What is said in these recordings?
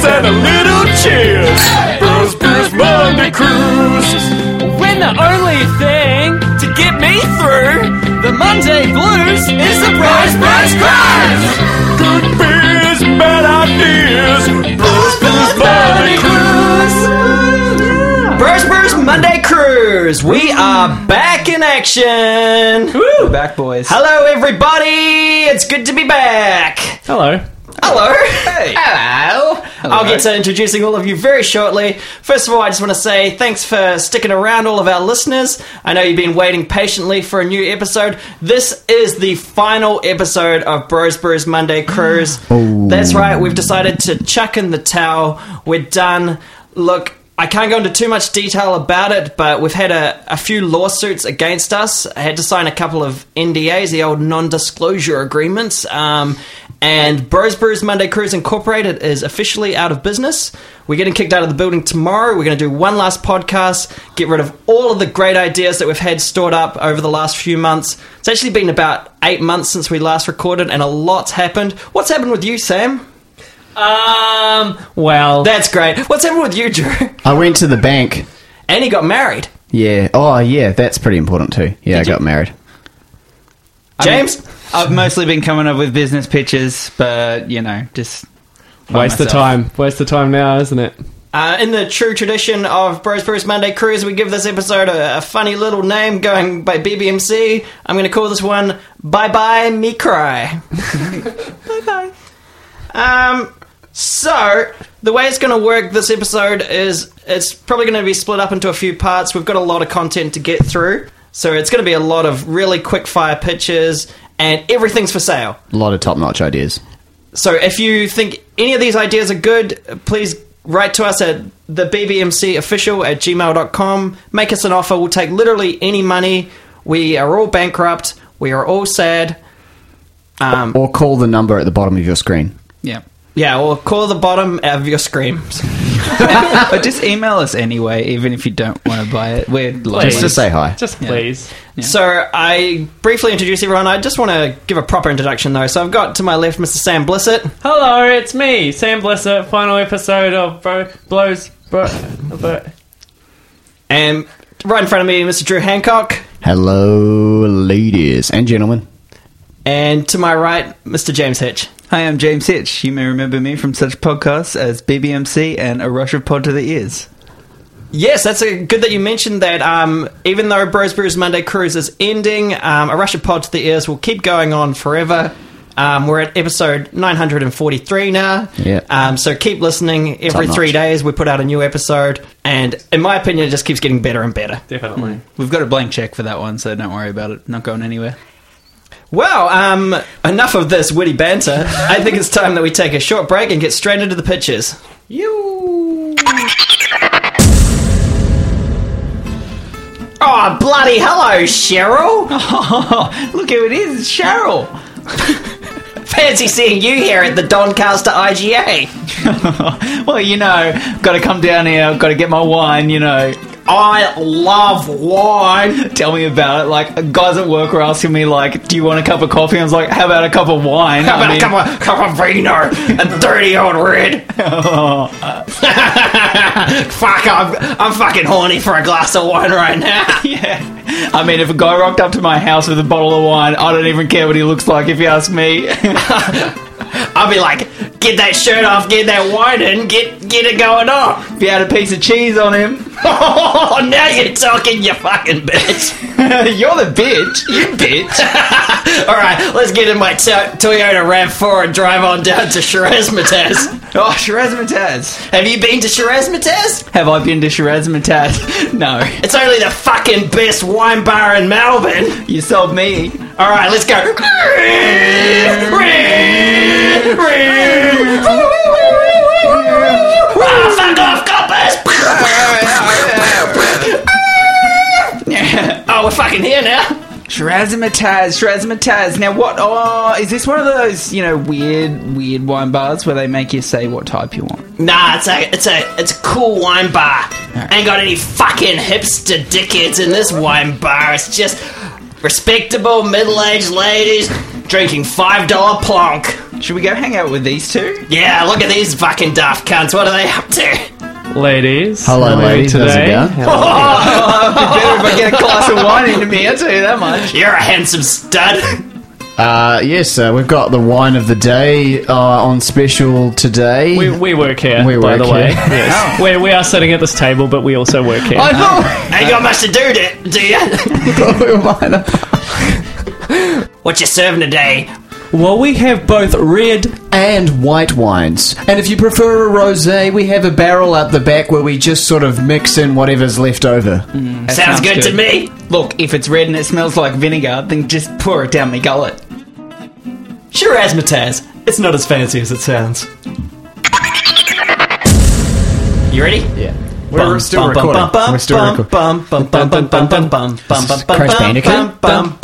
and a little cheers. Booze Monday Cruise. When the only thing to get me through the Monday blues is the Bros Cruise. Good beers, bad ideas. Booze Monday Cruise. Bros Monday Cruise. We are back in action. Woo! Back, boys. Hello, everybody. It's good to be back. Hello. Hello. Hey. Hello. I'll get to introducing all of you very shortly. First of all, I just want to say thanks for sticking around, all of our listeners. I know you've been waiting patiently for a new episode. This is the final episode of Bros Brews Monday Cruise. That's right, we've decided to chuck in the towel. We're done. Look, I can't go into too much detail about it, but we've had a few lawsuits against us. I had to sign a couple of NDAs, the old non-disclosure agreements. And Bros Brews Monday Cruise Incorporated is officially out of business. We're getting kicked out of the building tomorrow. We're going to do one last podcast, get rid of all of the great ideas that we've had stored up over the last few months. It's actually been about 8 months since we last recorded, and a lot's happened. What's happened with you, Sam? Well... That's great. What's happened with you, Drew? I went to the bank. And he got married. Yeah. Oh, yeah, that's pretty important too. Yeah, I got married. James? I've mostly been coming up with business pitches, but, you know, just... Waste the time now, isn't it? In the true tradition of Bros Brews Monday Cruise, we give this episode a funny little name going by BBMC. I'm going to call this one Bye Bye Me Cry. Bye Bye. So, the way it's going to work this episode is it's probably going to be split up into a few parts. We've got a lot of content to get through, so it's going to be a lot of really quick fire pitches, and everything's for sale. A lot of top-notch ideas. So if you think any of these ideas are good, please write to us at thebbmcofficial@gmail.com. Make us an offer. We'll take literally any money. We are all bankrupt. We are all sad. Or call the number at the bottom of your screen. Yeah. Yeah, or call the bottom of your screams. But just email us anyway, even if you don't want to buy it. We're Just to say hi. Just please. Yeah. So I briefly introduce everyone. I just want to give a proper introduction, though. So I've got to my left Mr. Sam Blissett. Hello, it's me, Sam Blissett. Final episode of Blows. And right in front of me, Mr. Drew Hancock. Hello, ladies and gentlemen. And to my right, Mr. James Hitch. Hi, I'm James Hitch. You may remember me from such podcasts as BBMC and A Rush of Pod to the Ears. Yes, that's good that you mentioned that. Even though Bros Brews Monday Cruise is ending, A Rush of Pod to the Ears will keep going on forever. We're at episode 943 now. Yeah. So keep listening. Every 3 days we put out a new episode. And in my opinion, it just keeps getting better and better. Definitely. We've got a blank check for that one, so don't worry about it. Not going anywhere. Well, enough of this witty banter. I think it's time that we take a short break and get straight into the pitches. Oh, bloody hello, Cheryl. Oh, look who it is. It's Cheryl. Fancy seeing you here at the Doncaster IGA. Well, you know, got to come down here, got to get my wine, you know. I love wine. Tell me about it. Like, guys at work were asking me, like, do you want a cup of coffee? I was like, how about a cup of wine? How about a cup of vino and dirty old red? Fuck, I'm fucking horny for a glass of wine right now. Yeah. I mean, if a guy rocked up to my house with a bottle of wine, I don't even care what he looks like, if you ask me. I'll be like, get that shirt off, get that wine in, get it going on. If you had a piece of cheese on him. Oh, now you're talking, you fucking bitch. You're the bitch. You bitch. Alright, let's get in my Toyota RAV4 and drive on down to Shiraz-Mataz. Oh, Shiraz-Mataz. Have you been to Shiraz-Mataz? Have I been to Shiraz-Mataz? No. It's only the fucking best wine bar in Melbourne. You sold me. Alright, let's go. Fuck off, coppers! Oh, we're fucking here now. Shiraz-Mataz. Now, what? Oh, is this one of those, you know, weird wine bars where they make you say what type you want? Nah, it's a cool wine bar. Right. Ain't got any fucking hipster dickheads in this wine bar. It's just respectable middle-aged ladies drinking $5 plonk. Should we go hang out with these two? Yeah, look at these fucking daft cunts. What are they up to? Ladies. Hello, ladies. How's it Today. going? It'd be better if I get a glass of wine into me, I'll tell you that much. You're a handsome stud. Yes, we've got the wine of the day on special today. We work here, We by work the way. here. Yes. We are sitting at this table, but we also work here. I know! Ain't got much to do you? What you serving today? Well, we have both red. And white wines. And if you prefer a rosé, we have a barrel at the back where we just sort of mix in whatever's left over. That Sounds good to me. Look, if it's red and it smells like vinegar, then just pour it down my gullet. Sure, Asmataz. It's not as fancy as it sounds. You ready? Yeah. We're still recording. We're still recording. Crash Bandicoot.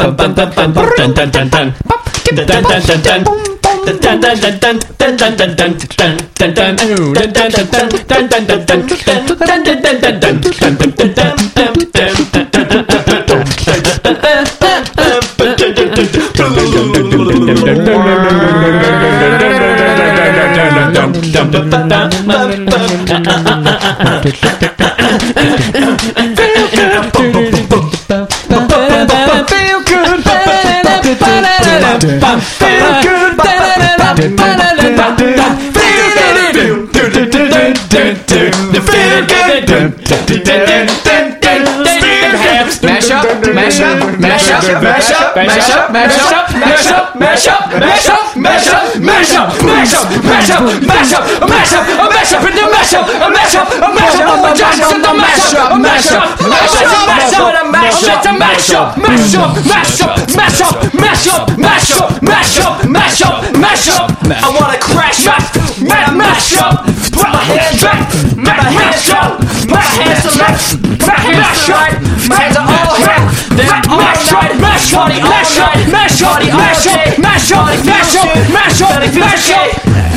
I wanna crash up, mash up, put my hands up, my hands up, my hands to left, my hands to right, my hands are all here, then all right, mash up, mash up, mash up, mash up, mash up, mash up, mash up, mash up,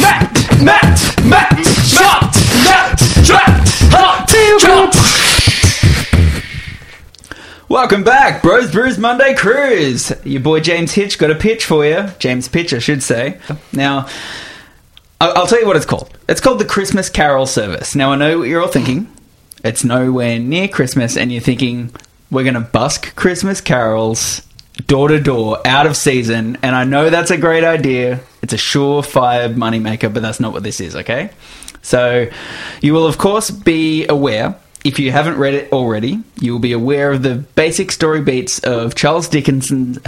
Welcome back, Bros Brews Monday Cruise. Your boy James Hitch got a pitch for you. James Pitch, I should say. Now, I'll tell you what it's called. It's called the Christmas Carol Service. Now, I know what you're all thinking. It's nowhere near Christmas, and you're thinking, we're going to busk Christmas carols door to door, out of season, and I know that's a great idea. It's a surefire moneymaker, but that's not what this is, okay? So, you will, of course, be aware. If you haven't read it already, you will be aware of the basic story beats of Charles Dickens'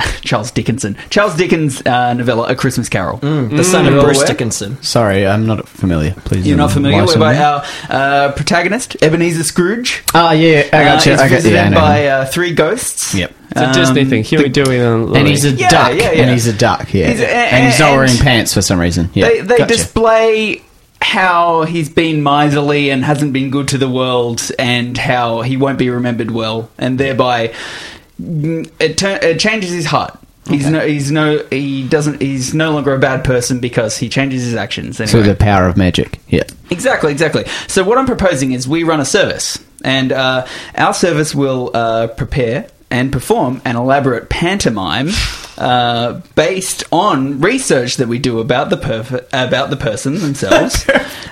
novella A Christmas Carol. The son of Bruce Dickinson. Sorry, I'm not familiar. Please. You're not familiar enlighten with me. our protagonist, Ebenezer Scrooge. Oh, yeah, I got you. Is I got you. visited I know. by three ghosts. Yep. It's a Disney thing. Huey, Dewey, and And he's a Yeah, duck. yeah, yeah. And he's a duck, yeah. And he's not and- wearing pants for some reason. Yeah, They gotcha. display how he's been miserly and hasn't been good to the world, and how he won't be remembered well, and thereby it changes his heart. He's no longer a bad person because he changes his actions. Anyway. So the power of magic. Yeah. Exactly. So what I'm proposing is we run a service, and our service will prepare and perform an elaborate pantomime based on research that we do about the person themselves.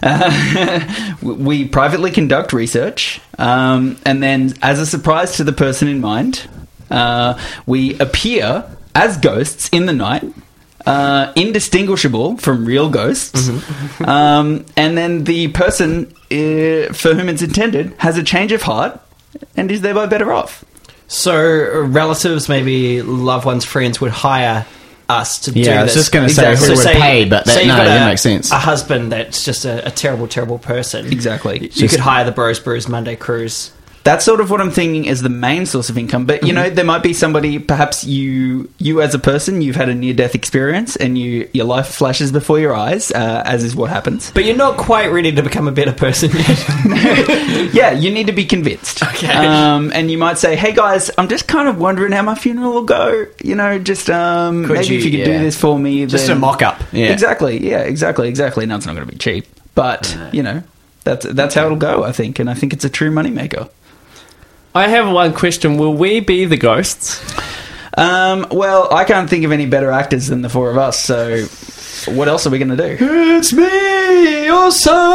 We privately conduct research, and then, as a surprise to the person in mind, we appear as ghosts in the night, indistinguishable from real ghosts. And then the person for whom it's intended has a change of heart and is thereby better off. So relatives, maybe loved ones, friends would hire us to do this. Yeah, I was just going to say Exactly. who So would pay, but say that, you've no, got that makes sense. A husband that's just a terrible, terrible person. Exactly. You could hire the Bros Brews Monday Cruise. That's sort of what I'm thinking is the main source of income. But, you know, there might be somebody, perhaps you as a person, you've had a near-death experience and your life flashes before your eyes, as is what happens. But you're not quite ready to become a better person yet. Yeah, you need to be convinced. Okay. And you might say, hey, guys, I'm just kind of wondering how my funeral will go. You know, just maybe if you could do this for me. Just then... a mock-up. Yeah. Exactly. Yeah, exactly. No, it's not going to be cheap. But, you know, that's how it'll go, I think. And I think it's a true moneymaker. I have one question. Will we be the ghosts? Well, I can't think of any better actors than the four of us, so what else are we going to do? It's me, your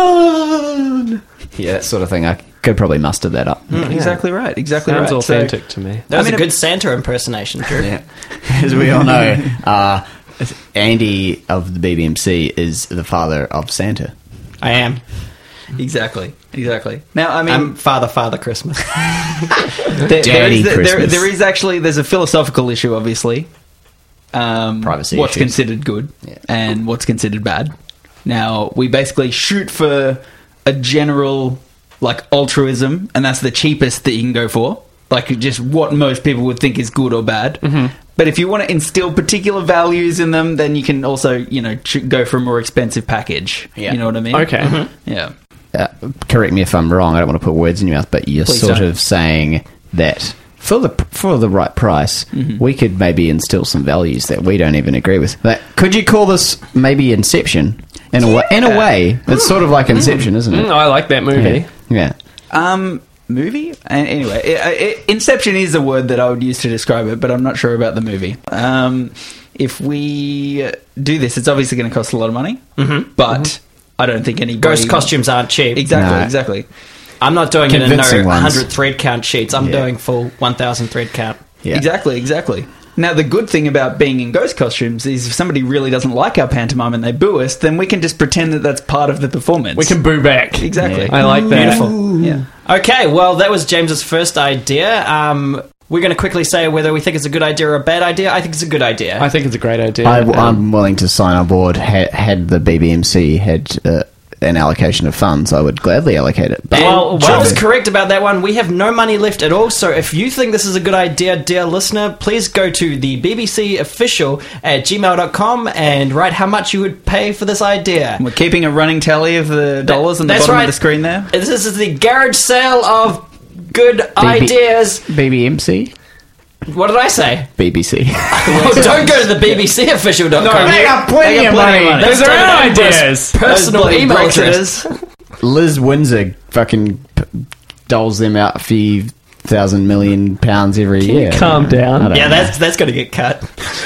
son. Yeah, that sort of thing. I could probably muster that up. Exactly right. Exactly Sounds right. authentic to me. That was I mean, a good Santa impersonation, Drew. Yeah. As we all know, Andy of the BBMC is the father of Santa. I am. Exactly. Now, I mean, I'm Father Christmas. Daddy Christmas. there is actually, there's a philosophical issue, obviously. Privacy What's issues. considered good Yeah. and what's considered bad. Now, we basically shoot for a general, like, altruism, and that's the cheapest that you can go for. Like, just what most people would think is good or bad. Mm-hmm. But if you want to instill particular values in them, then you can also, go for a more expensive package. Yeah. You know what I mean? Okay. Yeah. Correct me if I'm wrong. I don't want to put words in your mouth, but you're Please sort don't. of saying that for the right price, we could maybe instill some values that we don't even agree with. But could you call this maybe Inception? In a way, it's sort of like Inception, isn't it? I like that movie. Yeah. Movie? Anyway, Inception is a word that I would use to describe it, but I'm not sure about the movie. If we do this, it's obviously going to cost a lot of money, but I don't think any Ghost costumes aren't cheap. Exactly. I'm not doing it in Convincing ones. 100 thread count sheets. I'm doing full 1,000 thread count. Yeah. Exactly. Now, the good thing about being in ghost costumes is if somebody really doesn't like our pantomime and they boo us, then we can just pretend that that's part of the performance. We can boo back. Exactly. Yeah. I like that. Beautiful. Yeah. Okay, well, that was James's first idea. We're going to quickly say whether we think it's a good idea or a bad idea. I think it's a good idea. I think it's a great idea. I'm willing to sign on board. Had the BBMC had an allocation of funds, I would gladly allocate it. But And John was correct about that one. We have no money left at all, so if you think this is a good idea, dear listener, please go to the BBC official at gmail.com and write how much you would pay for this idea. We're keeping a running tally of the dollars on the That's bottom right. of the screen there. This is the garage sale of good ideas. BBMC? What did I say? BBC. Oh, don't go to the BBC official.com. They got plenty of money. That's Those are our David Attenborough's ideas. personal Those bloody email Brexiters. address. Liz Windsor fucking doles them out a few thousand million pounds every year. calm down? I don't Yeah, know. that's going to get cut.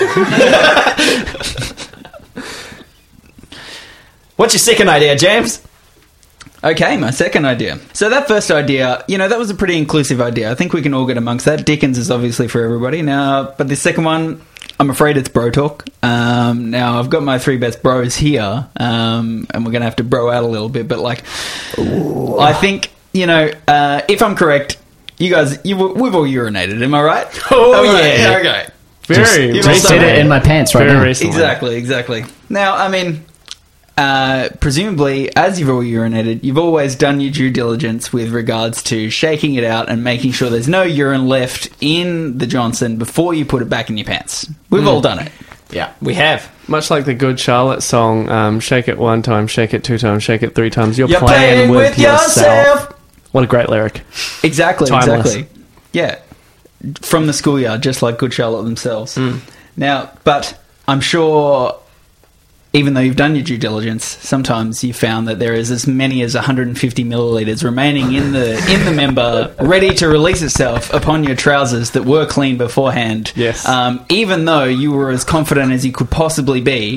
What's your second idea, James? Okay, my second idea. So that first idea, that was a pretty inclusive idea. I think we can all get amongst that. Dickens is obviously for everybody. Now, but the second one, I'm afraid it's bro talk. Now, I've got my three best bros here, and we're going to have to bro out a little bit. But, I think, if I'm correct, you guys, we've all urinated, am I right? Oh, Right, yeah. Okay. Very You've Just also- did it in my pants right Very now. recently. Exactly. Now, I mean, presumably, as you've all urinated, you've always done your due diligence with regards to shaking it out and making sure there's no urine left in the Johnson before you put it back in your pants. We've all done it. Yeah. We have. Much like the Good Charlotte song, shake it one time, shake it two times, shake it three times. You're, You're playing, with yourself. yourself. What a great lyric. Exactly. Timeless. Yeah. From the schoolyard, just like Good Charlotte themselves. Now, but I'm sure, even though you've done your due diligence, sometimes you found that there is as many as 150 millilitres remaining in the member, ready to release itself upon your trousers that were clean beforehand. Yes. Even though you were as confident as you could possibly be.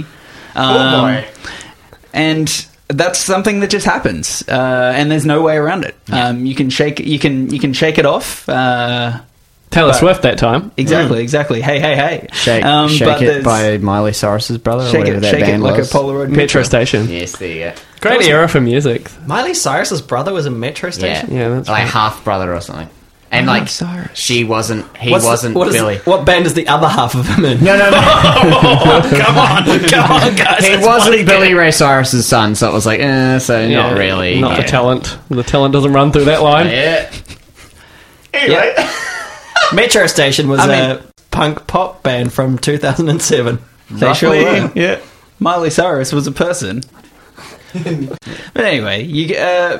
And that's something that just happens, and there's no way around it. You can shake it off. Taylor Swift that time. Exactly. Hey. Shake but It there's- by Miley Cyrus's brother, or Shake whatever it, that shake it band like was. a Polaroid Metro picture. Station. Yes, there you go. Great era for music. Miley Cyrus's brother was a Metro Yeah, station? Yeah, that's like right. half brother or something. And like Cyrus. he wasn't What Billy. What band is the other half of him in? No. Come on, guys. He that's wasn't funny. Billy Ray Cyrus's son, so it was like, so not really. Not yeah. the talent. The talent doesn't run through that line. Yeah. Yeah. Metro Station was I a punk pop band from 2007. They sure Roughly. were. Yeah. Miley Cyrus was a person. But anyway,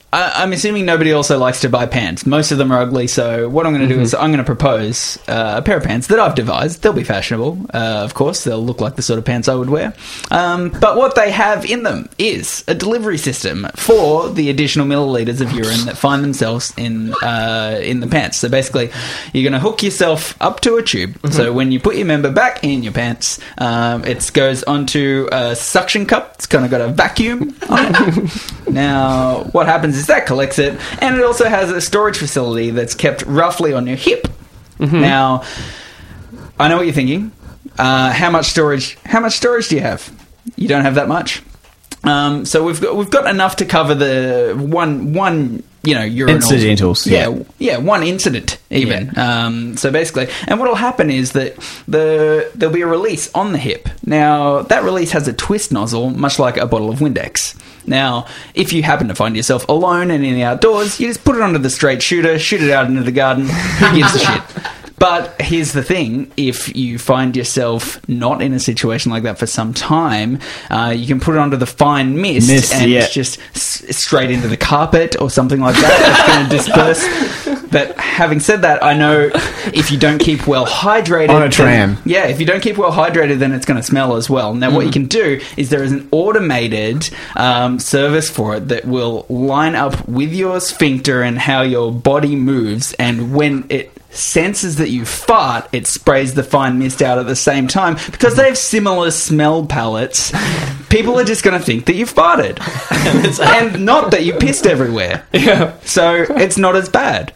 I'm assuming nobody also likes to buy pants. Most of them are ugly, so what I'm going to do is I'm going to propose a pair of pants that I've devised. They'll be fashionable, of course. They'll look like the sort of pants I would wear. But what they have in them is a delivery system for the additional milliliters of urine that find themselves in the pants. So basically, you're going to hook yourself up to a tube. So when you put your member back in your pants, it goes onto a suction cup. It's kind of got a vacuum on it. Now, what happens is that collects it, and it also has a storage facility that's kept roughly on your hip. Now, I know what you're thinking. How much storage do you have? You don't have that much. So we've got enough to cover the one urinal incidentals. Yeah, one incident even. Yeah. So basically, and what'll happen is that there'll be a release on the hip. Now that release has a twist nozzle, much like a bottle of Windex. Now, if you happen to find yourself alone and in the outdoors, you just put it onto the straight shooter, shoot it out into the garden. Who gives a shit? But here's the thing, if you find yourself not in a situation like that for some time, you can put it onto the fine mist and just straight into the carpet or something like that. It's going to disperse. But having said that, I know if you don't keep well hydrated... On a tram. If you don't keep well hydrated, then it's going to smell as well. Now, what you can do is there is an automated service for it that will line up with your sphincter and how your body moves, and when it senses that you fart, it sprays the fine mist out at the same time. Because they have similar smell palettes, people are just going to think that you farted. And not that you pissed everywhere. Yeah. So it's not as bad.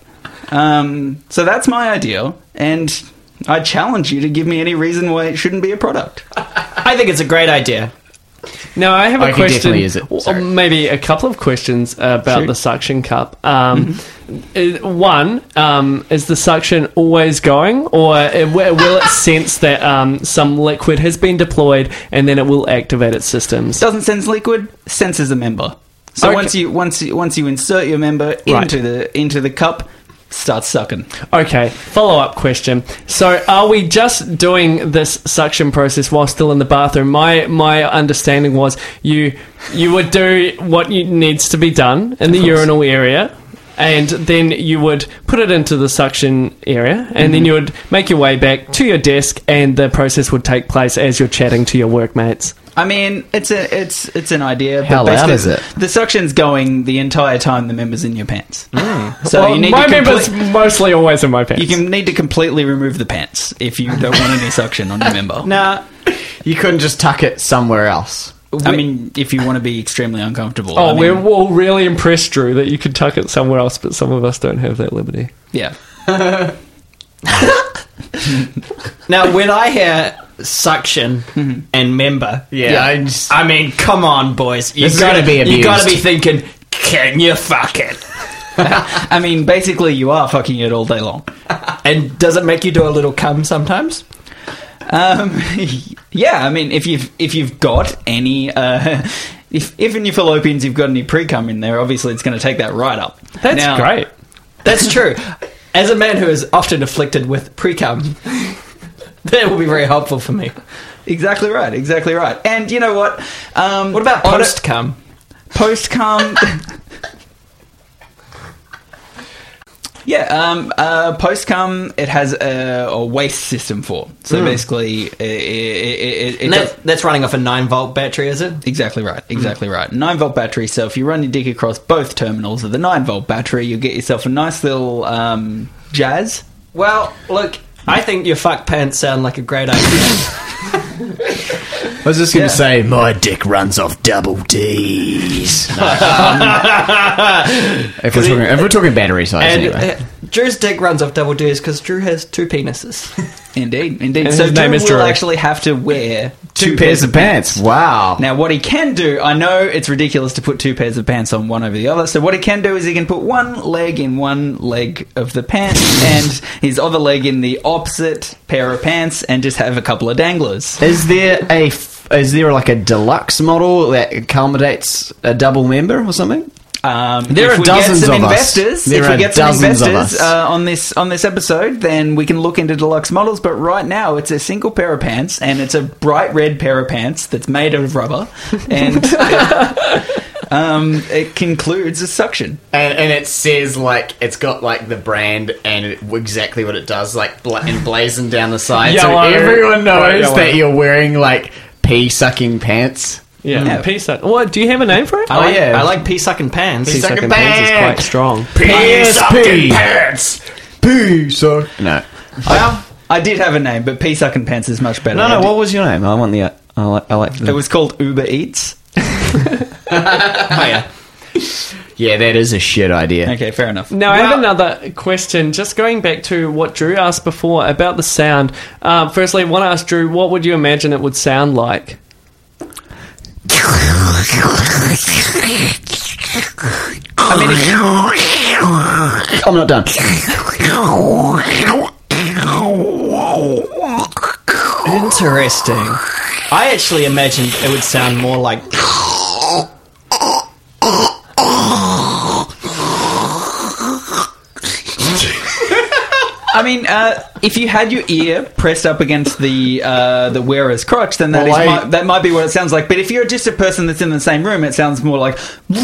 So that's my idea, and I challenge you to give me any reason why it shouldn't be a product. I think it's a great idea. Now, I have a Okay, question, definitely is it. or Sorry. maybe a couple of questions about Shoot. the suction cup. One, is the suction always going, or will it sense that some liquid has been deployed and then it will activate its systems? Doesn't sense liquid, senses a member. So Okay. once you insert your member Right. into the cup, starts sucking. Okay, follow-up question. So are we just doing this suction process while still in the bathroom? My understanding was you would do what needs to be done in the urinal area, and then you would put it into the suction area, and then you would make your way back to your desk, and the process would take place as you're chatting to your workmates. I mean, it's an idea. But How loud basically is it? The suction's going the entire time the member's in your pants. So Well, you need my to member's mostly always in my pants. you need to completely remove the pants if you don't want any suction on your member. Now, You couldn't just tuck it somewhere else. I mean, if you want to be extremely uncomfortable. Oh, I mean, we're all really impressed, Drew, that you could tuck it somewhere else, but some of us don't have that liberty. yeah. now, when I hear suction and member, I mean, come on, boys, It's gotta be You got to abused. be thinking, can you fuck it? I mean, basically, you are fucking it all day long. And does it make you do a little cum sometimes? Yeah, I mean, if you've got any, if in your fallopians you've got any pre-cum in there, obviously it's going to take that right up. That's Now, great. That's true. As a man who is often afflicted with pre-cum, that will be very helpful for me. Exactly right. And you know what? What about post-cum? Post-cum? Yeah, post-cum, it has a waste system for. So basically, And that's running off a 9-volt battery, is it? Exactly right. 9-volt battery. So if you run your dick across both terminals of the 9-volt battery, you'll get yourself a nice little jazz. Well, look, I think your fuck pants sound like a great idea. I was just going to say, my dick runs off double D's. If we're talking battery size, And anyway. Drew's dick runs off double D's because Drew has 2 penises. Indeed. And So his name Drew is will Drew. actually have to wear Two pairs of pants. Wow. Now, what he can do, I know it's ridiculous to put 2 pairs of pants on one over the other, so what he can do is he can put one leg in one leg of the pants and his other leg in the opposite pair of pants and just have a couple of danglers. Is there like a deluxe model that accommodates a double member or something? There are dozens of us. Investors, There if we are get some dozens of investors us. on this episode, then we can look into deluxe models. But right now, it's a single pair of pants, and it's a bright red pair of pants that's made of rubber. And It concludes a suction. And it says, like, it's got, like, the brand and exactly what it does, like, emblazoned down the side. So Yellow. everyone knows Bright yellow. that you're wearing, like, pea-sucking pants. Yeah, pea-suck. What, do you have a name for it? I like pea sucking pants. Pea-sucking pants is quite strong. Pea-sucking pants! Pea-suck... No. I did have a name, but pea sucking pants is much better. No, what was your name? I want the... I like the... It was called Uber Eats. Oh, yeah. Yeah, that is a shit idea. Okay, fair enough. Now, I have another question. Just going back to what Drew asked before about the sound. Firstly, I want to ask Drew, what would you imagine it would sound like? I mean, I'm not done. Interesting. I actually imagined it would sound more like... I mean, if you had your ear pressed up against the wearer's crotch, then that might be what it sounds like. But if you're just a person that's in the same room, it sounds more like...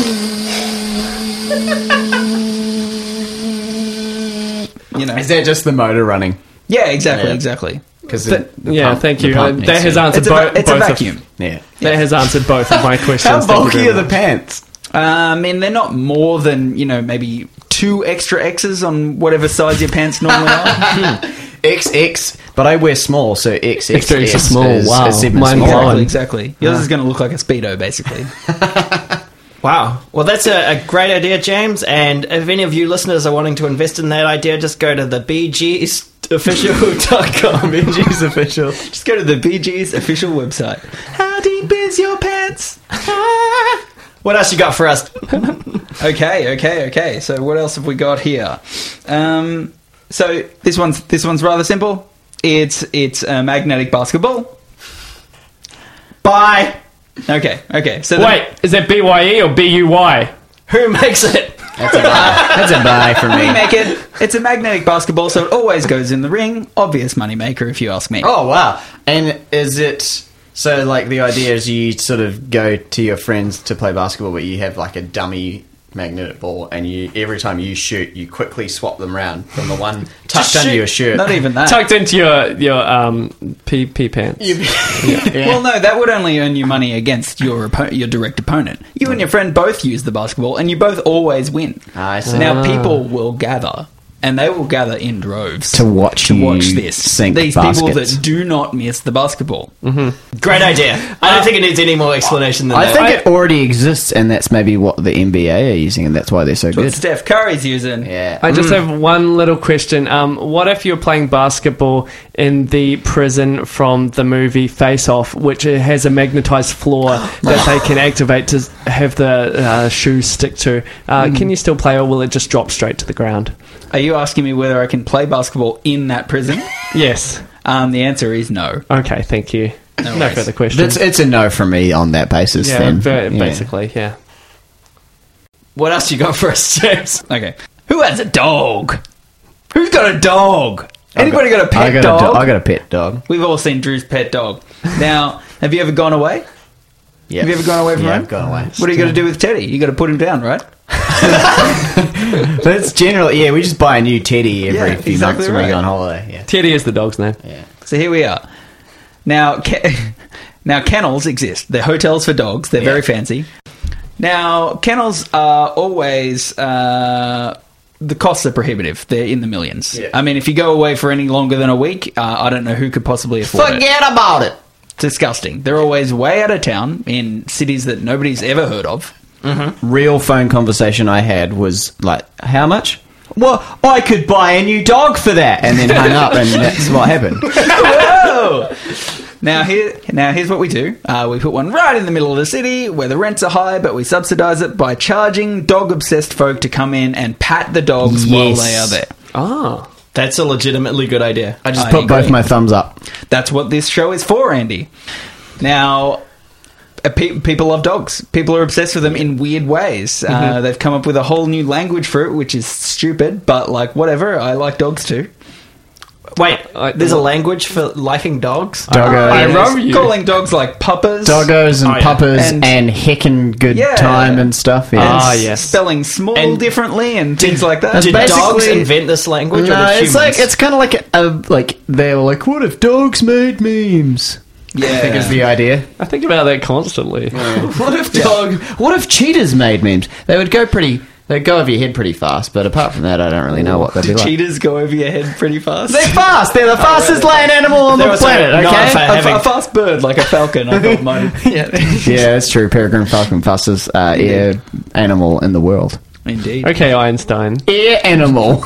You know. Is that just the motor running? Yeah, exactly, Yeah. exactly. Because Thank you. That has It's answered a both. vacuum. Yeah. That has answered both of my questions. How Thank you bulky very are the much. pants? I mean, they're not more than, maybe 2 extra X's on whatever size your pants normally are. XX, but I wear small, so XXS Extra extra small, is wow. a 7 Mind small. blown. Exactly. Yours is going to look like a Speedo, basically. Wow. Well, that's a great idea, James. And if any of you listeners are wanting to invest in that idea, just go to the bgsofficial.com. BG's official. Just go to the BG's official website. How deep is your pants? What else you got for us? Okay. So what else have we got here? So this one's rather simple. It's a magnetic basketball. Bye. Okay. So Wait, is that BYE or BUY? Who makes it? That's a buy for we me. make it. It's a magnetic basketball, so it always goes in the ring. Obvious moneymaker, if you ask me. Oh, wow. And is it... So, like, the idea is you sort of go to your friends to play basketball, but you have, like, a dummy magnetic ball, and every time you shoot, you quickly swap them around from the one tucked under your shirt. Not even that. Tucked into your pee pants. Yeah. Well, no, that would only earn you money against your direct opponent. You and your friend both use the basketball, and you both always win. I see. Now, people will gather, and they will gather in droves To watch this. sink These people baskets. that do not miss the basketball. Great idea. I don't think it needs any more explanation than I that. think it already exists, and that's maybe what the NBA are using, and that's why they're so What good. Steph Curry's using. Yeah. I just have one little question. What if you're playing basketball in the prison from the movie Face Off, which has a magnetized floor that they can activate to have the shoes stick to? Can you still play, or will it just drop straight to the ground? Are you asking me whether I can play basketball in that prison? Yes. The answer is no. Okay, thank you. No worries. further questions. It's a no from me on that basis, Yeah, then. basically, yeah. What else you got for us, James? Okay. Who has a dog? Who's got a dog? Anybody got a pet I dog? got a pet dog. We've all seen Drew's pet dog. Now, have you ever gone away? Yeah. Have you ever gone away from Yeah, home? I've gone away. What are you going to do with Teddy? You got to put him down, right? That's generally, yeah, we just buy a new teddy every Yeah, few exactly months when we right. go on holiday. Yeah. Teddy is the dog's name. So here we are. Now, now kennels exist. They're hotels for dogs. They're very fancy. Now, kennels are always... the costs are prohibitive. They're in the millions. Yeah. I mean, if you go away for any longer than a week, I don't know who could possibly afford it. Forget about it. Disgusting. They're always way out of town in cities that nobody's ever heard of. Real phone conversation I had was like, how much? Well, I could buy a new dog for that, and then hung up, and that's what happened. Whoa! Now here's what we do. We put one right in the middle of the city where the rents are high, but we subsidise it by charging dog-obsessed folk to come in and pat the dogs while they are there. Oh. That's a legitimately good idea. I just I put both agree. my thumbs up. That's what this show is for, Andy. Now, people love dogs. People are obsessed with them in weird ways. They've come up with a whole new language for it, which is stupid, but like whatever. I like dogs too. Wait, there's a language for liking dogs? Doggos. I love you. Calling dogs like puppers. Doggos and Oh, yeah. puppers And- and heckin' good Yeah. time and stuff. Yeah. Ah, yes. Spelling small And differently and things like that. Did basically- dogs invent this language, or No, did it's humans? kind of like they were like, what if dogs made memes? Yeah. I think is the idea. I think about that constantly. What if cheetahs made memes? They'd go over your head pretty fast, but apart from that, I don't really know what they'd be Did like. cheetahs go over your head pretty fast? They're fast. They're the fastest land animal on They the were planet. saying, Okay. not A fast bird like a falcon, I thought mine. Yeah, that's true. Peregrine falcon, fastest air animal in the world. Indeed. Okay, Einstein. Air animal.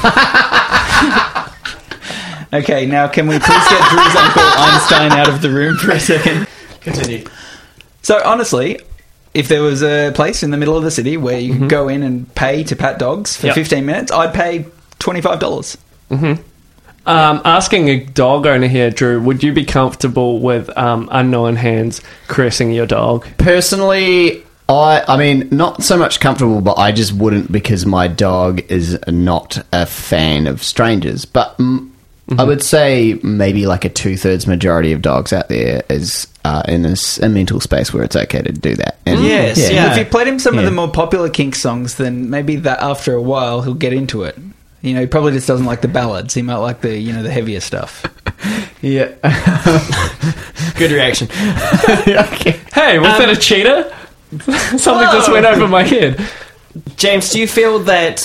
Okay, now can we please get Drew's Uncle Einstein out of the room for a second? Continue. So honestly, if there was a place in the middle of the city where you could go in and pay to pat dogs for Yep. 15 minutes, I'd pay $25. Asking a dog owner here, Drew, would you be comfortable with unknown hands caressing your dog? Personally, I mean, not so much comfortable, but I just wouldn't because my dog is not a fan of strangers. But I would say maybe like a 2/3 majority of dogs out there is in a mental space where it's okay to do that. And Yes, yeah. If you played him some of Yeah. the more popular Kink songs, then maybe that after a while he'll get into it. You know, he probably just doesn't like the ballads. He might like the the heavier stuff. Yeah. Good reaction. Okay. Hey, was that a cheetah? Something just went over my head. James, do you feel that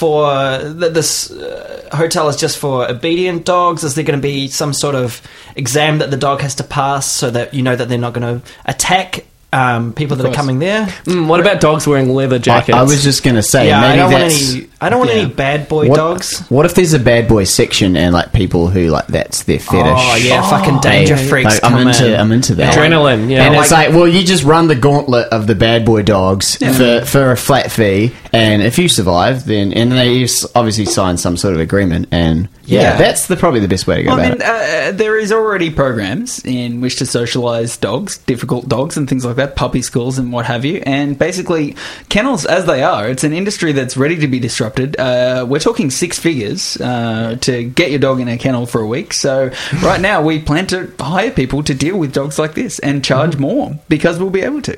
this hotel is just for obedient dogs? Is there going to be some sort of exam that the dog has to pass so that you know that they're not going to attack people that are course. coming there? What about dogs wearing leather jackets? I was just going to say, Yeah, maybe I don't want that's... any bad boy dogs. What if there's a bad boy section and like people who like that's their fetish? Oh yeah, fucking danger freaks Like, come I'm into in. that. Adrenaline, yeah. And Like- it's like, well, you just run the gauntlet of the bad boy dogs for a flat fee, and if you survive, then they obviously sign some sort of agreement, and Yeah. that's probably the best way to go Well, I about mean, it. there is already programs in which to socialise dogs, difficult dogs and things like that, puppy schools and what have you. And basically, kennels, as they are, it's an industry that's ready to be disrupted. We're talking 6 figures to get your dog in a kennel for a week. So right now, we plan to hire people to deal with dogs like this and charge more because we'll be able to.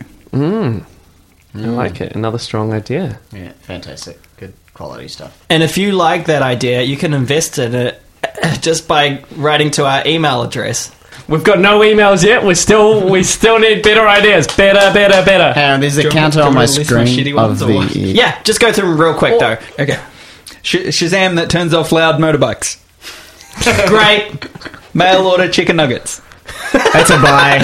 I like it. Another strong idea. Yeah, fantastic, good quality stuff. And if you like that idea, you can invest in it just by writing to our email address. We've got no emails yet. We still need better ideas. Better. And there's a Do you counter want on my me to list my screen shitty of ones or the. what? Yeah, just go through them real quick though. Okay. Shazam that turns off loud motorbikes. Great. Mail order chicken nuggets. That's a buy.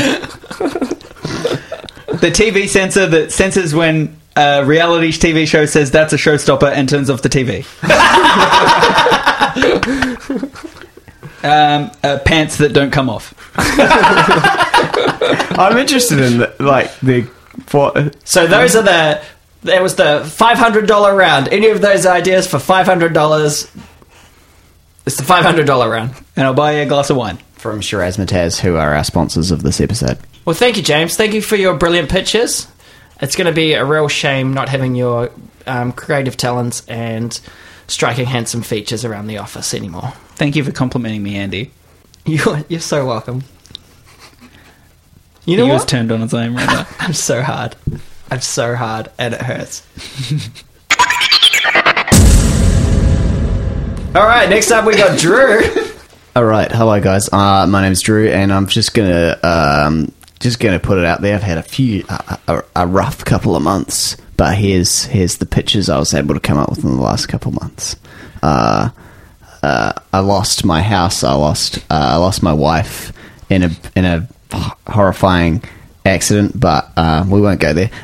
The TV sensor that censors when a reality TV show says that's a showstopper and turns off the TV. Pants that don't come off. I'm interested in So those are that was the $500 round. Any of those ideas for $500? It's the $500 round. And I'll buy you a glass of wine. from Shiraz Mataz, who are our sponsors of this episode. Well, thank you, James. Thank you for your brilliant pictures. It's going to be a real shame not having your creative talents and striking handsome features around the office anymore. Thank you for complimenting me, Andy. You're so welcome. You know He was what? turned on its own right now. I'm so hard. I'm so hard, and it hurts. All right, next up we got Drew. All right, hello guys. My name's Drew, and I'm just gonna put it out there. I've had a rough couple of months, but here's the pictures I was able to come up with in the last couple of months. I lost my house. I lost my wife in a horrifying accident, but we won't go there.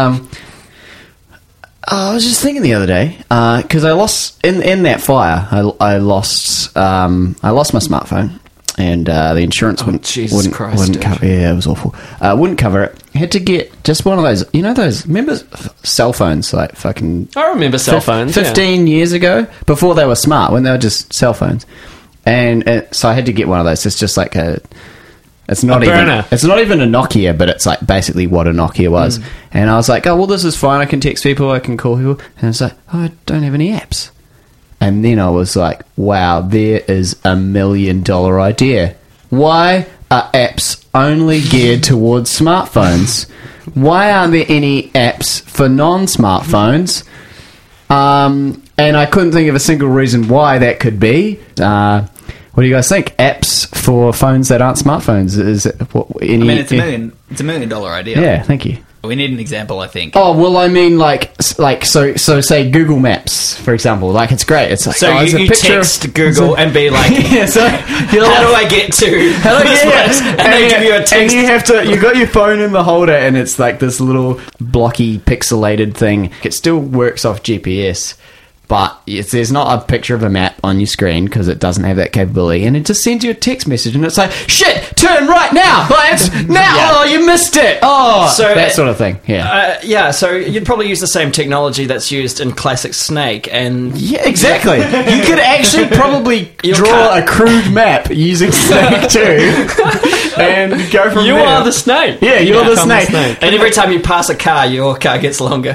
I was just thinking the other day because I lost in that fire. I lost my smartphone, and the insurance wouldn't cover. Yeah, it was awful. Wouldn't cover it. Had to get just one of those. You know those? Remember cell phones? Like fucking. I remember cell phones. 15 years ago, before they were smart, when they were just cell phones, and so I had to get one of those. It's just like a. It's not even a Nokia, but it's like basically what a Nokia was. And I was like, oh, well, this is fine. I can text people. I can call people. And it's like, oh, I don't have any apps. And then I was like, wow, there is $1 million idea. Why are apps only geared towards smartphones? Why aren't there any apps for non-smartphones? And I couldn't think of a single reason why that could be. What do you guys think? Apps for phones that aren't smartphones? Is it, it's $1 million idea. Yeah, thank you. We need an example, I think. Oh, well, I mean, so say Google Maps, for example. Like, it's great. It's like, So there's a you picture text Google and be like, yeah, so you're how like, do I get to this place? And they give you a and text. you got your phone in the holder, and it's like this little blocky, pixelated thing. It still works off GPS, but there's not a picture of a map on your screen because it doesn't have that capability, and it just sends you a text message, and it's like, shit, turn right now, lads, now, Yeah. oh, you missed it, oh, So, that sort of thing, yeah. So you'd probably use the same technology that's used in classic Snake, and Yeah, exactly. You could actually probably You draw can't- a crude map using Snake too, and go from You there. are the snake. Yeah, you're the I'm the snake. snake. and every time you pass a car, your car gets longer.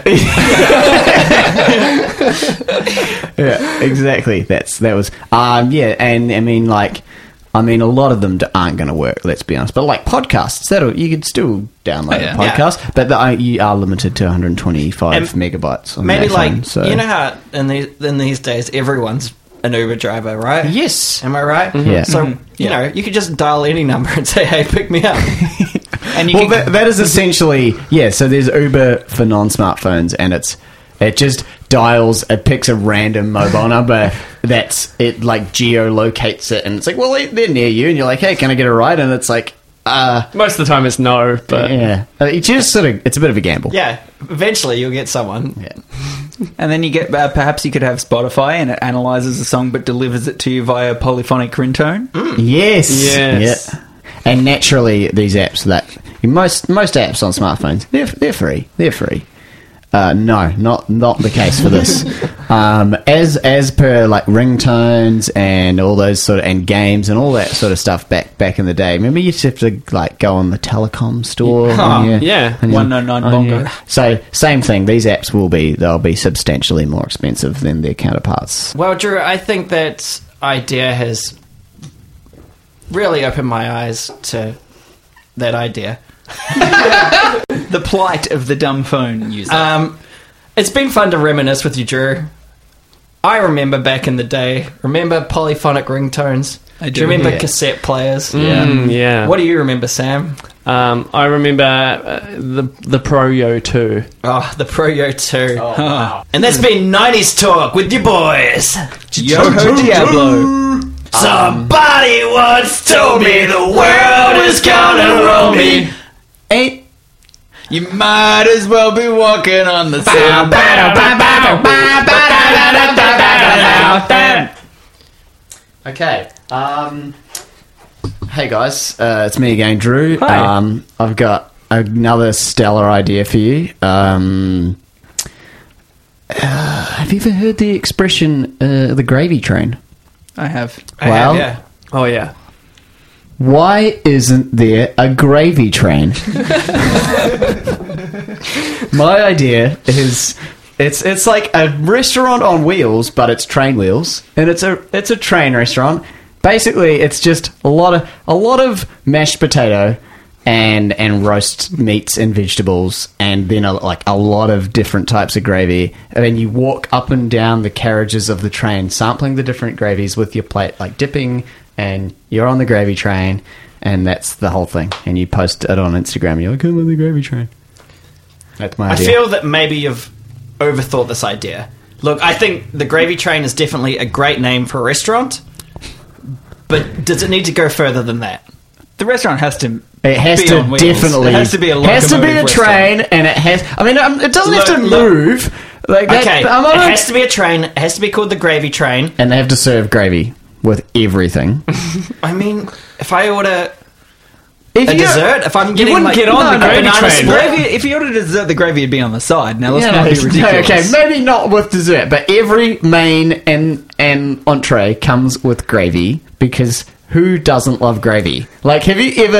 Yeah, exactly. That was yeah, and I mean, a lot of them aren't going to work. Let's be honest. But like podcasts, you could still download yeah. a podcast, but you are limited to 125 And megabytes. On Maybe that like phone, so. you know how in these days everyone's an Uber driver, right? Yes. Am I right? Yeah. So you know you could just dial any number and say, "Hey, pick me up." And you Well, can, that is essentially So there's Uber for non-smartphones, and it just dials. It picks a random mobile number. It like geolocates it, and it's like, well, they're near you, and you're like, hey, can I get a ride? And it's like, Most of the time it's no, but yeah, it just it's a bit of a gamble. Yeah. Eventually, you'll get someone. Yeah. and then you get perhaps you could have Spotify and it analyzes a song but delivers it to you via polyphonic ringtone. Yes. Yes. Yeah. And naturally, these apps most apps on smartphones, they're free. They're free. No, not the case for this. As per like ringtones and all those sort of and games and all that sort of stuff back in the day. Remember, you used to have to like go on the telecom store. yeah. 109 Bongo. So same thing. These apps they'll be substantially more expensive than their counterparts. Well, Drew, I think that idea has really opened my eyes to that idea. The plight of the dumb phone user. It's been fun to reminisce with you, Drew. I remember back in the day. Remember polyphonic ringtones? I Do you remember yeah. cassette players? Yeah. What do you remember, Sam? I remember the Pro-Yo 2. Oh, the Pro-Yo 2. Oh, wow. And that's been 90s Talk with your boys. Yo-ho Diablo. Somebody once told me the world is gonna roll me. You might as well be walking on the sand. Okay. Hey guys, it's me again, Drew. Hi. I've got another stellar idea for you. Have you ever heard the expression the gravy train? I have. Well, yeah. Oh, yeah. why isn't there a gravy train? My idea is it's like a restaurant on wheels, but it's train wheels, and it's a train restaurant. Basically, it's just a lot of mashed potato and roast meats and vegetables, and then a lot of different types of gravy. And then you walk up and down the carriages of the train, sampling the different gravies with your plate, like dipping, and you're on the gravy train, and that's the whole thing. And you post it on Instagram, and you're like, I'm on the gravy train. That's my I idea. feel that maybe you've overthought this idea. Look, I think the Gravy Train is definitely a great name for a restaurant, but does it need to go further than that? The restaurant has to. It has be to on wheels. definitely. It has to be a has to be a locomotive train, and it has. I mean, it doesn't have to Look. move. Like that, Okay, I'm not it has to be a train. It has to be called the Gravy Train. and they have to serve gravy with everything. I mean, if I order If a you- dessert, if I'm getting wouldn't like, get on the a Gravy banana Train. split, If you ordered dessert, the gravy would be on the side. Now let's Yeah, not be no, ridiculous. okay, maybe not with dessert, but every main and entree comes with gravy because who doesn't love gravy? Like, have you ever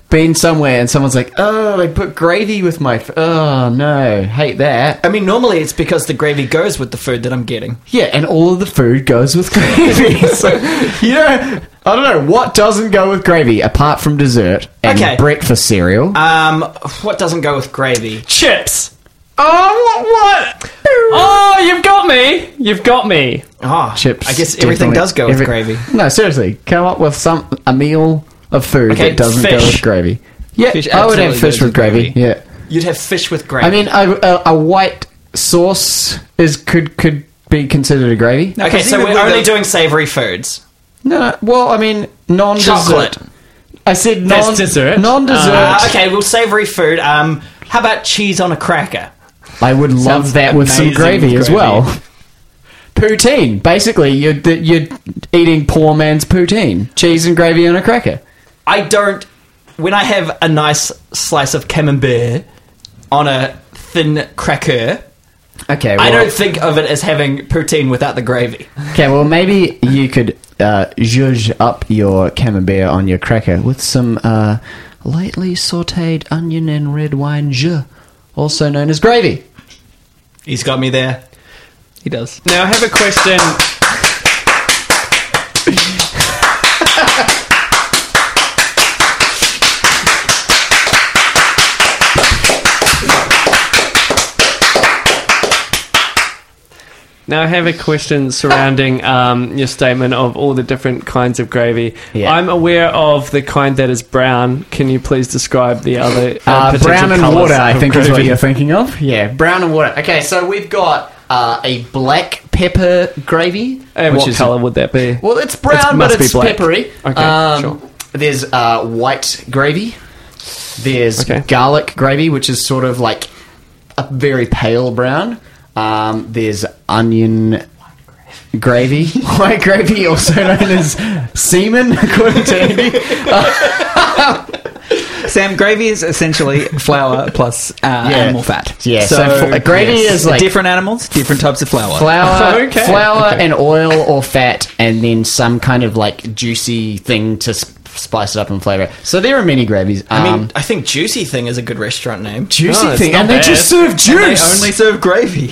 been somewhere and someone's like, oh, they put gravy with my... oh, no, hate that. I mean, normally it's because the gravy goes with the food that I'm getting. Yeah, and all of the food goes with gravy. So, you know, I don't know, what doesn't go with gravy apart from dessert and Okay. breakfast cereal? What doesn't go with gravy? Chips. Oh, what? Oh, you've got me. You've got me. Oh, Chips. I guess everything definitely. does go with gravy. No, seriously, come up with a meal of food Okay, that doesn't go fish. with gravy. Yeah, Fish I would have absolutely fish goes with with gravy. gravy. Yeah, You'd have fish with gravy. I mean, a white sauce could be considered a gravy. No, okay, 'cause so even we're with only the- doing savoury foods. No, well, I mean, non-dessert. Chocolate. I said That's dessert. Non-dessert. Okay, well, savoury food. How about cheese on a cracker? I would love Sounds that with some amazing gravy with as gravy. well. Poutine. Basically, you're eating poor man's poutine. Cheese and gravy on a cracker. I don't... When I have a nice slice of camembert on a thin cracker, Okay, I don't think of it as having poutine without the gravy. Okay, well, maybe you could zhuzh up your camembert on your cracker with some lightly sautéed onion and red wine jus, also known as gravy. He's got me there. He does. Now I have a question. Now I have a question surrounding your statement of all the different kinds of gravy. Yeah. I'm aware of the kind that is brown. Can you please describe the other potential brown and colours water, I of think, is what gravy? you're thinking of. Yeah, brown and water. Okay, so we've got a black pepper gravy. And which what is colour would that be? Well, it's brown, must but be it's black. peppery. Okay, sure. There's white gravy. There's Okay. garlic gravy, which is sort of like a very pale brown. There's onion gravy. White gravy, also known as semen, according to Andy. Sam, gravy is essentially flour plus animal fat. Yeah, so gravy is like different animals, different types of flour. flour, Okay. flour and oil or fat, and then some kind of like juicy thing to spice it up and flavor it. So there are many gravies. I mean, I think Juicy Thing is a good restaurant name. juicy No, it's thing, not and they bad. just serve They juice. only serve gravy.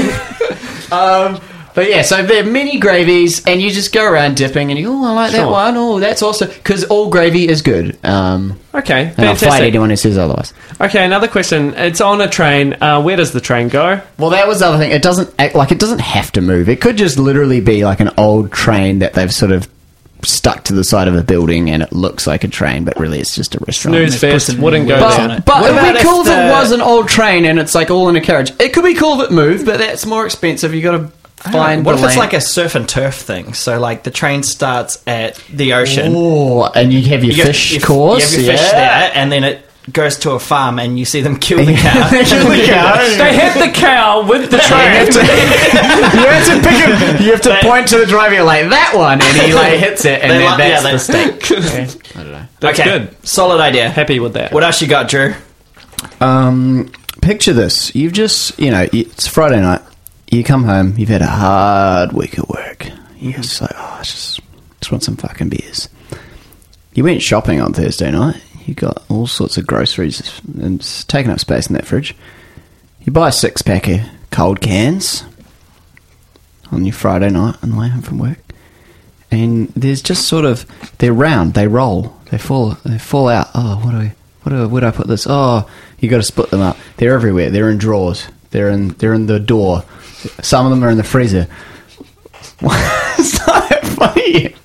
But yeah, so there are many gravies, and you just go around dipping, and you I like that Sure. one. Oh, that's also because all gravy is good. Okay, And I'll fight fantastic. anyone who says otherwise. Okay, another question. It's on a train. Where does the train go? Well, that was the other thing. It doesn't act like it doesn't have to move. It could just literally be like an old train that they've sort of stuck to the side of a building, and it looks like a train, but really it's just a restaurant. Snooze fest. some Wouldn't go wheels there. on it. But What it'd about be cool if if it the- was an old train and it's like all in a carriage. It could be cool if it moved, but that's more expensive. You got to find. What the if it's land. like a surf and turf thing? So, like, the train starts at the ocean. Oh, and you have your You fish you course. You have your fish there, and then it goes to a farm, and you see them kill the cow. Kill the cow. They hit the cow with the train. You have to point to the driver like that one, and he like hits it, and They then like- yeah, that's the steak. That's Okay, good. solid idea. Happy with that. What else you got, Drew? Picture this: you've just, it's Friday night. You come home. You've had a hard week at work. You're just like, I just want some fucking beers. You went shopping on Thursday night. You got all sorts of groceries, and it's taking up space in that fridge. You buy a 6-pack of cold cans on your Friday night on the way home from work, and there's just sort of they're round, they roll, they fall out. Oh, where do I put this? Oh, you got to split them up. They're everywhere. They're in drawers. They're in the door. Some of them are in the freezer. It's not that funny.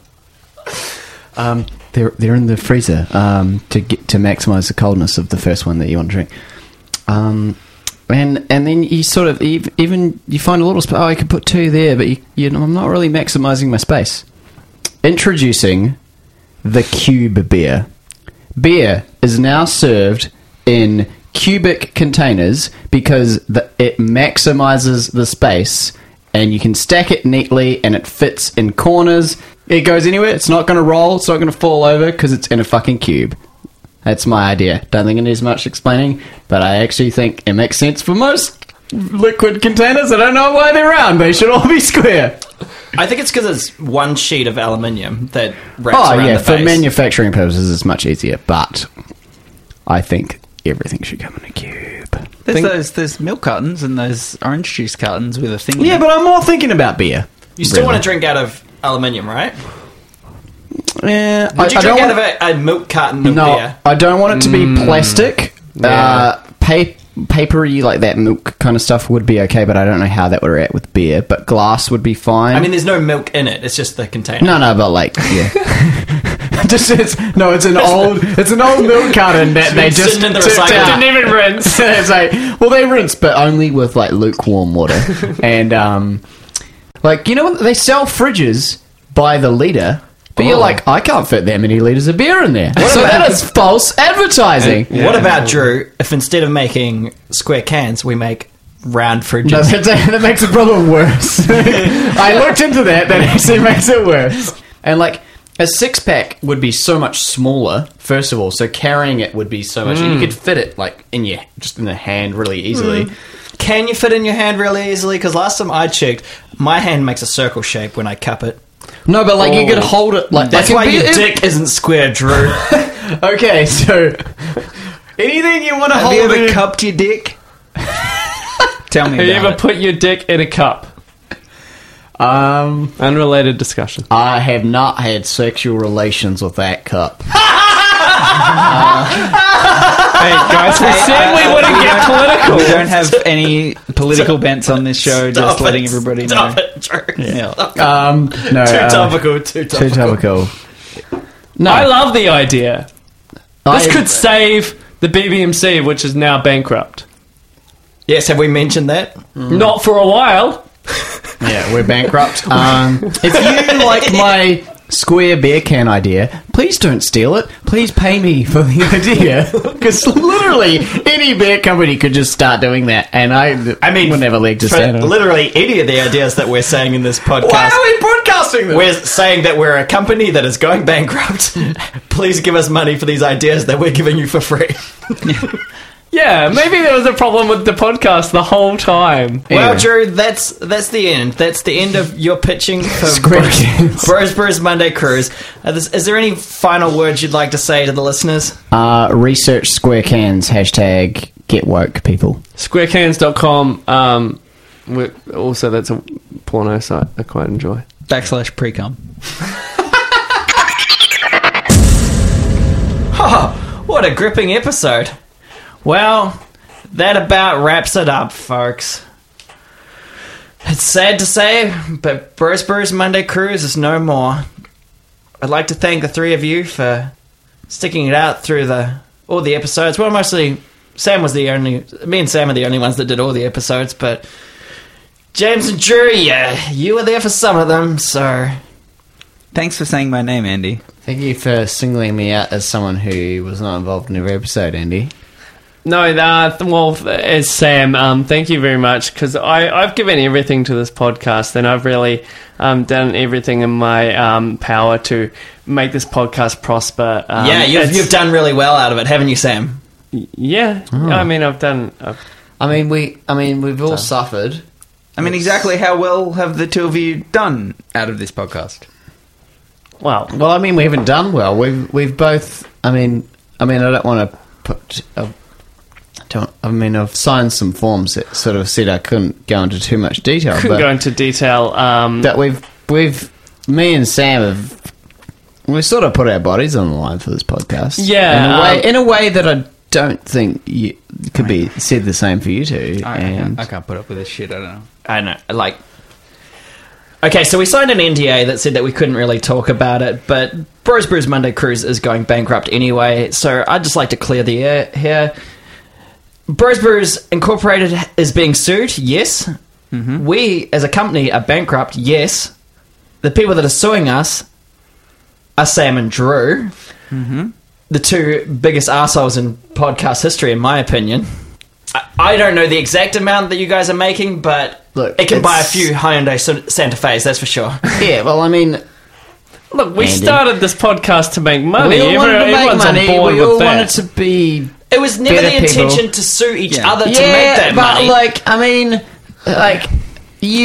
They're in the freezer to maximize the coldness of the first one that you want to drink. And then you sort of even you find a little space. Oh, I could put 2 there, but I'm not really maximizing my space. Introducing the Cube beer. Beer is now served in cubic containers because it maximizes the space, and you can stack it neatly, and it fits in corners. It goes anywhere. It's not going to roll. It's not going to fall over because it's in a fucking cube. That's my idea. Don't think it needs much explaining, but I actually think it makes sense for most liquid containers. I don't know why they're round. They should all be square. I think it's because it's one sheet of aluminium that wraps Oh around yeah, the for base. manufacturing purposes, it's much easier. But I think everything should come in a cube. There's milk cartons and those orange juice cartons with a thing. Yeah, but I'm more thinking about beer. You still Really. want to drink out of aluminium, right? Yeah, Would you drink out of a milk carton of beer? I don't want it to be plastic. Yeah. Papery, like that milk kind of stuff would be okay, but I don't know how that would react with beer. But glass would be fine. I mean, there's no milk in it. It's just the container. no, but like, yeah. it's an old milk carton that they just sitting in the took recycling. out. Didn't even rinse. It's like, well, they rinse, but only with like lukewarm water. And like, you know, they sell fridges by the litre. But you're like, I can't fit that many litres of beer in there. So that is false advertising. What about, Drew, if instead of making square cans, we make round fridges? No, that makes the problem worse. I looked into that. That actually makes it worse. And like, a 6-pack would be so much smaller, first of all, so carrying it would be so much... You could fit it, like, in the hand really easily. Can you fit in your hand really easily? Because last time I checked, my hand makes a circle shape when I cup it. No, but like, you could hold it... like That's like why a your beer- dick isn't square, Drew. Okay, so... anything you want to Have hold you ever in- cupped your dick? Tell me Have you about ever it. put your dick in a cup? Unrelated discussion. I have not had sexual relations with that cup. Hey guys, we said we wouldn't get political. We don't have any political bents on this show, just letting everybody know. Stop it, Drew. Yeah. No, Too topical, too Too topical. topical. No, I love the idea. This could save the BBMC, which is now bankrupt. Yes, have we mentioned that? Not for a while. Yeah, we're bankrupt. If you like my square beer can idea, please don't steal it. Please pay me for the idea. Because literally, any beer company could just start doing that. And I mean, wouldn't have a leg to For stand on. literally any of the ideas that we're saying in this podcast. Why are we broadcasting them? We're saying that we're a company that is going bankrupt. Please give us money for these ideas that we're giving you for free. Yeah, maybe there was a problem with the podcast the whole time. Well, Anyway. Drew, that's the end. That's the end of your pitching for Square cans. Bros Brews Monday Cruise. Is there any final words you'd like to say to the listeners? Research square cans. Hashtag get woke, people. Squarecans.com. Also, that's a porno site I quite enjoy. /precum. Oh, what a gripping episode. Well, that about wraps it up, folks. It's sad to say, but Bros Brews Monday Cruise is no more. I'd like to thank the three of you for sticking it out through all the episodes. Well, mostly Sam was the only... Me and Sam are the only ones that did all the episodes, but James and Drew, yeah, you were there for some of them, so... Thanks for saying my name, Andy. Thank you for singling me out as someone who was not involved in every episode, Andy. No, well, as Sam, thank you very much, because I've given everything to this podcast, and I've really done everything in my power to make this podcast prosper. yeah, you've done really well out of it, haven't you, Sam? Yeah, I mean, We've all suffered. I mean, exactly how well have the two of you done out of this podcast? well, Well, I mean, we haven't done well. We've both. I don't want to put. I've signed some forms that sort of said I couldn't go into too much detail. couldn't but go into detail. that me and Sam we've sort of put our bodies on the line for this podcast. Yeah, in a way that I don't think could be said the same for you two. I can't put up with this shit, I don't know. I know, like... Okay, so we signed an NDA that said that we couldn't really talk about it, but Bros Brews Monday Cruise is going bankrupt anyway, so I'd just like to clear the air here. Bros Brews Incorporated is being sued, yes. Mm-hmm. We, as a company, are bankrupt, yes. The people that are suing us are Sam and Drew. Mm-hmm. The two biggest arseholes in podcast history, in my opinion. I don't know the exact amount that you guys are making, but Look, it can buy a it's- few Hyundai Santa Fe's, that's for sure. Yeah, well, I mean, look, we Andy. started this podcast to make money. we all wanted to make Everyone's money. on board We with all that. wanted to be. It was never Better the intention people. to sue each Yeah. other to Yeah, make that but money. you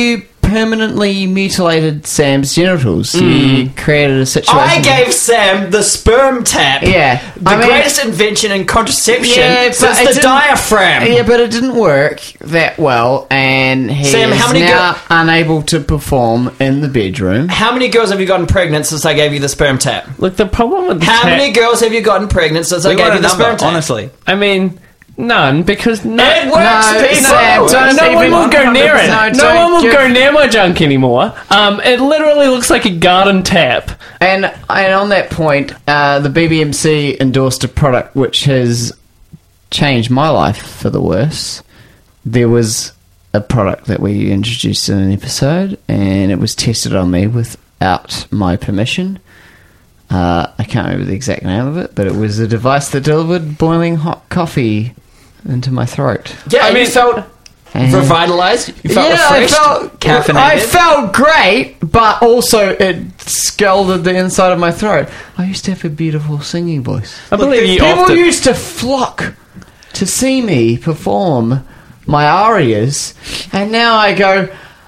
permanently mutilated Sam's genitals. You created a situation. I gave Sam the sperm tap. Yeah. The greatest invention in contraception but since it the didn't- diaphragm. Yeah, but it didn't work that well, and he Sam, is how many now unable to perform in the bedroom. How many girls have you gotten pregnant since I gave you the sperm tap? Look, the problem with the How tap, many girls have you gotten pregnant since I We gave want you a the number, sperm tap? honestly. I mean, none, because no, It works, No, people. Sam, don't no one even- will go near it. No, No don't one will give- go near my junk anymore. It literally looks like a garden tap. And on that point, the BBMC endorsed a product which has changed my life for the worse. There was a product that we introduced in an episode, and it was tested on me without my permission. I can't remember the exact name of it, but it was a device that delivered boiling hot coffee into my throat. Yeah, I mean- you felt And- revitalized. You felt refreshed. Caffeinated? I felt great, but also it scalded the inside of my throat. I used to have a beautiful singing voice. I believe you People often. used to flock to see me perform my arias, and now I go.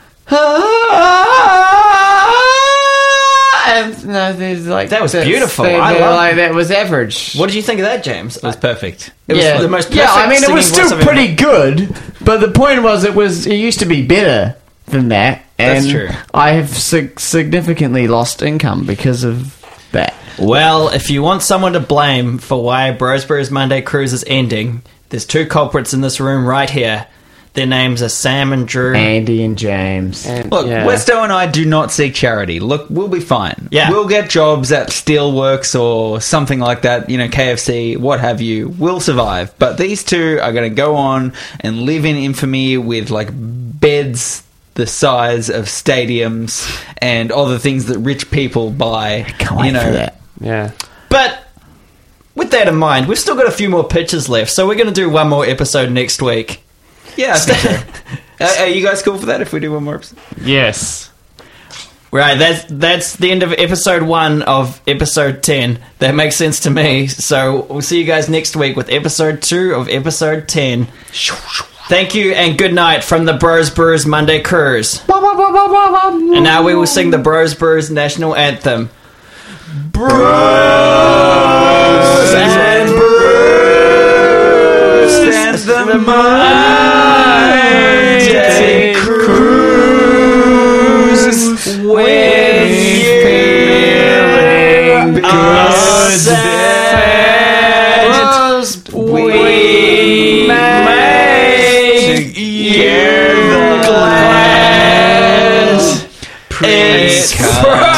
And no, there's like That was that's- beautiful. they're- I they're love- like that was average. What did you think of that, James? It was perfect. It was yeah, the most yeah. I perfect mean, it was singing voice still I've ever- pretty good, but the point was, it used to be better than that, and That's true. I have significantly lost income because of that. Well, if you want someone to blame for why Bros Brews Monday Cruise is ending, there's two culprits in this room right here. Their names are Sam and Drew. Andy and James. Look, Yeah. Westo and I do not seek charity. Look, we'll be fine. Yeah. We'll get jobs at Steelworks or something like that, KFC, what have you. We'll survive. But these two are going to go on and live in infamy with, beds the size of stadiums and other things that rich people buy. Can't wait for that. Yeah. But with that in mind, we've still got a few more pitches left, so we're going to do one more episode next week. Yeah, I think so. Are you guys cool for that if we do one more episode? Yes. Right, that's the end of episode 1 of episode 10. That makes sense to me. So we'll see you guys next week with episode 2 of episode 10. Thank you and good night from the Bros Brewers Monday Cruise. And now we will sing the Bros Brewers National Anthem. Bros and Brews and the Monday Cruise when feeling upset. We make you glad. It's